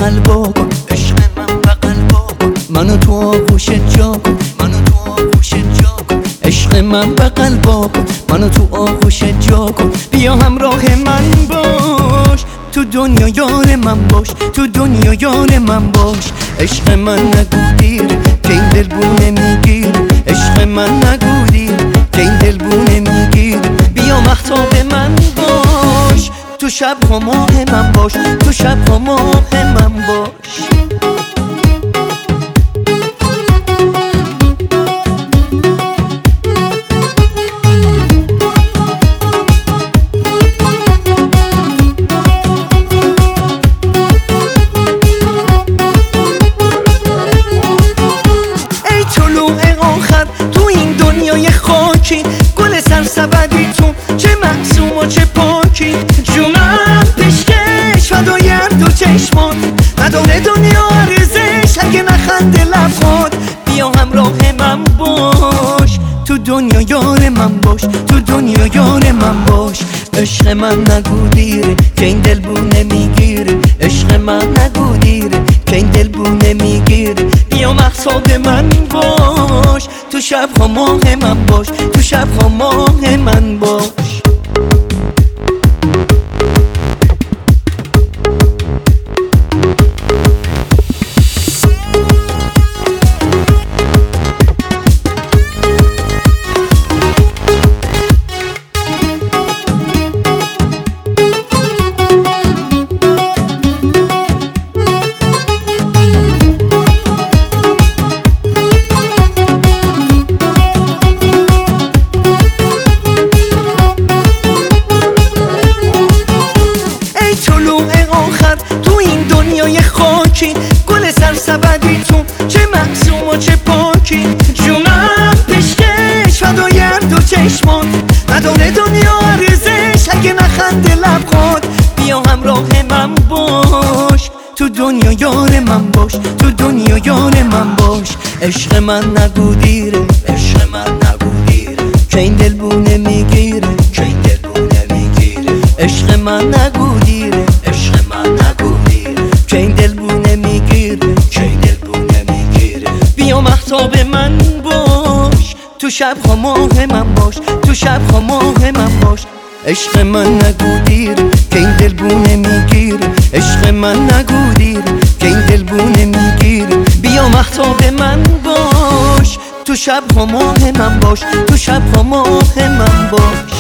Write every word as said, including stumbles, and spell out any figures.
بغل بکن، عشق من بغل بکن، منو تو آغوشت جا کن، منو تو آغوشت جا کن، عشق من بغل بکن، منو تو آغوشت جا کن. بیا همراه من باش، تو دنیا یار من باش، تو دنیا یار من باش. عشق من نگو دیر که این دل بونه میگیر، عشق من نگو دیر که این دل بونه میگیر. بیا مهتاب من باش، تو شب ها ماه من باش، تو شب ها ماه من باش. ای طلوع آخر تو این دنیای خاکی، گل سرسبدی تو چه معصوم و چه پاکی. جونم پیشکش فدای دو چشمات، نداره دنیا ارزش اگه نخنده لبات. بیا همراه من باش، تو دنیا یار من باش، تو دنیا یار من باش. عشق من نگو دیره که این دل بونه میگیره، عشق من نگو دیره که این دل بونه میگیره. بیا مهتاب من باش، تو شب ها ماه من باش، تو شب ها ماه من باش. تو این دنیای خاکی، گل سرسبدی تو چه معصوم و چه پاکی. جونم پیشکش فدای دو چشمات، نداره دنیا ارزش اگه نخنده لبات. بیا همراه من باش، تو دنیا یار من باش، تو دنیا یار من باش. عشق من نگو دیره، عشق من نگو دیره که این دل بونه میگیره، که این دل بونه میگیره. عشق من نگو دیره، عشق من نگو دیره که این دل بونه میگیره، که این دل بونه میگیره. بیا مهتاب من باش، تو شب ها ماه من باش، تو شب ها ماه من باش. عشق من نگو دیره که این دل بونه میگیره، عشق من نگو دیره که این دل بونه میگیره. بیا مهتاب من باش، تو شب ها ماه من باش، تو شب ها ماه من باش.